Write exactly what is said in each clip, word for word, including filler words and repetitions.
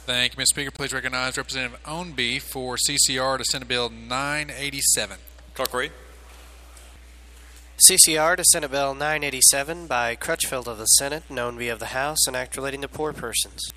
Thank you, Mister Speaker. Please recognize Representative Ownby for C C R to Senate Bill nine eighty-seven. Clerk read. C C R to Senate Bill nine eighty-seven by Crutchfield of the Senate, Ownby of the House, an act relating to poor persons.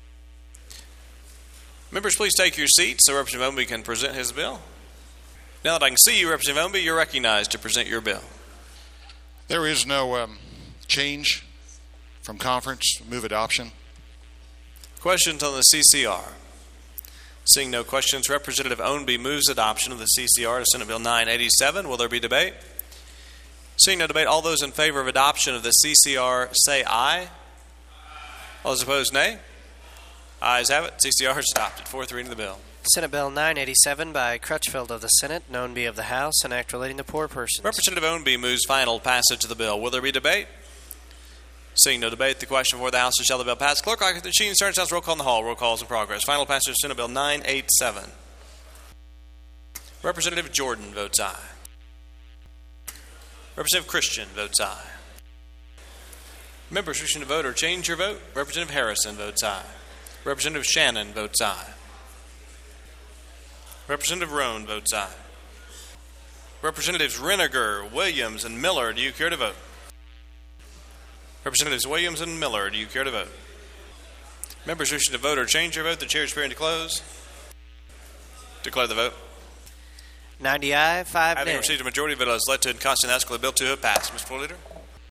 Members, please take your seats so Representative Ownby can present his bill. Now that I can see you, Representative Ownby, you're recognized to present your bill. There is no um, change from conference. Move adoption. Questions on the C C R? Seeing no questions, Representative Ownby moves adoption of the C C R to Senate Bill nine eighty-seven. Will there be debate? Seeing no debate, all those in favor of adoption of the C C R say aye. All those opposed, nay. Ayes have it. C C R is adopted. Fourth reading of the bill. Senate Bill nine eighty-seven by Crutchfield of the Senate, Ownby of the House, an act relating to poor persons. Representative Ownby moves final passage of the bill. Will there be debate? Seeing no debate, the question before the House is, shall the bill pass? Clerk, I can the machine starts roll call in the hall. Roll call is in progress. Final passage of Senate Bill nine eighty-seven. Representative Jordan votes aye. Representative Christian votes aye. Members wishing to vote or change your vote, Representative Harrison votes aye. Representative Shannon votes aye. Representative Roan votes aye. Representatives Reniger, Williams, and Miller, do you care to vote? Representatives Williams and Miller, do you care to vote? Members wishing to vote or change your vote, the chair is preparing to close. Declare the vote. ninety aye, five nay. Having received a majority of votes, led to and constantly ask for the bill to have passed. Mister Floor Leader.